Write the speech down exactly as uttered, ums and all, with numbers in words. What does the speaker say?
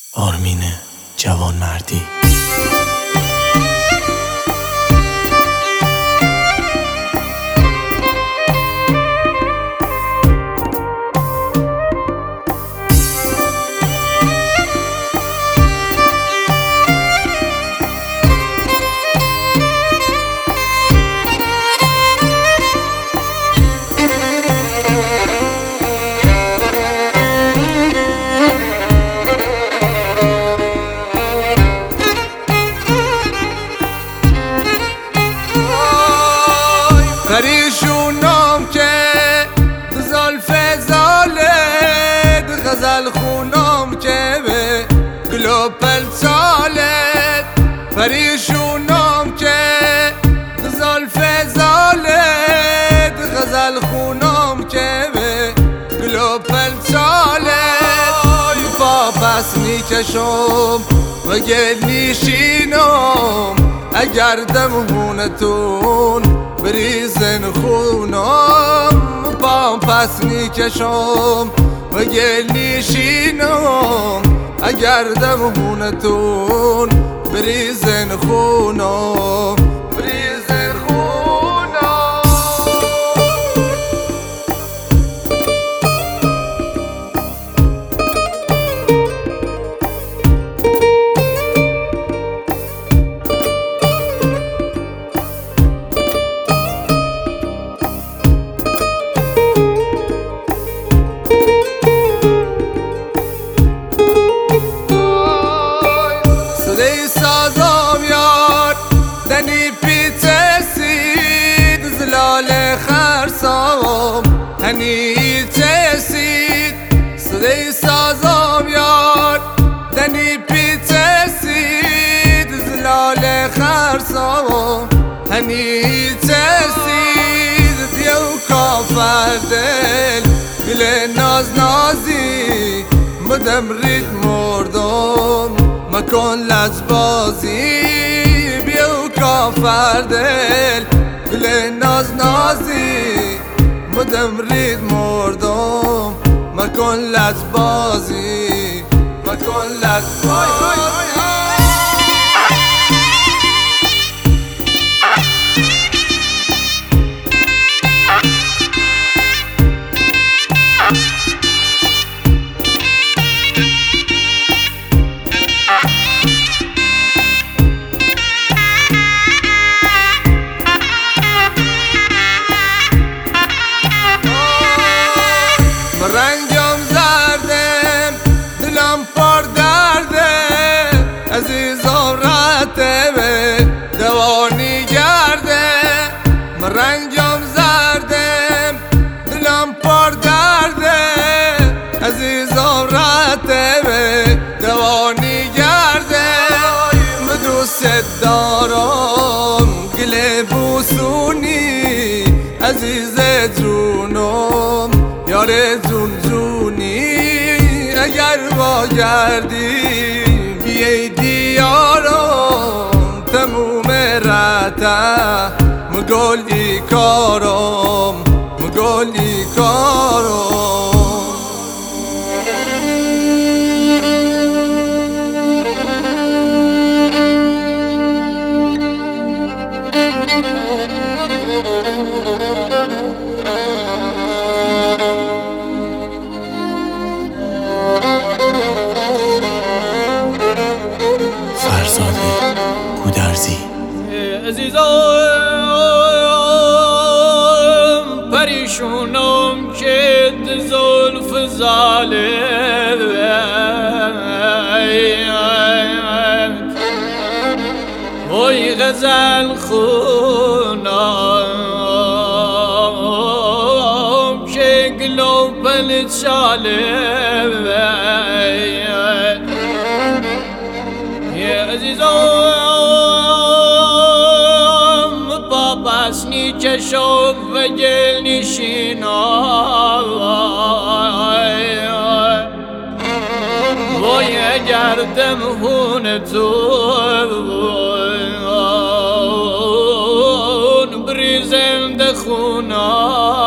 آرمین جوانمردی. پریشونم که زلف زالت غزل خونم که به گلو پلسالت. پریشونم که زلف زالت غزل خونم که به گلو پلسالت. با پس میکشم و گل میشینم اگر دمهونتون بریزن خونم. پام پس میکشم و گل میشینم اگر دمهونتون بریزن خونم بریزن خونم. هنی تسید صدای سازم یار دنی پی تسید زلال خرسام. هنی تسید دیو کافر دل گل ناز نازی مدم رید مردم مکن لجبازی. بیو کافر دل گل ناز نازی مدم رید مردم مکن لجبازی مکن لجبازی. رنگم زردم دلم پر درده عزیزم رته به دوانی گرده. رنگم زردم دلم پر درده عزیزم رته به دوانی گرده. مدوست دارم گل بوسونی عزیز جونم یار جون جونی. اگر با گردی بیای دیارم تموم رته مگلی کارم مگلی کارم. گودرزی. عزیزم پریشونم که زلف زالت وای غزل خونم که گلو پلسالت. عزیزم پاپس نیچشم و گل نشینم وای اگر دمهونتون بریزند خونم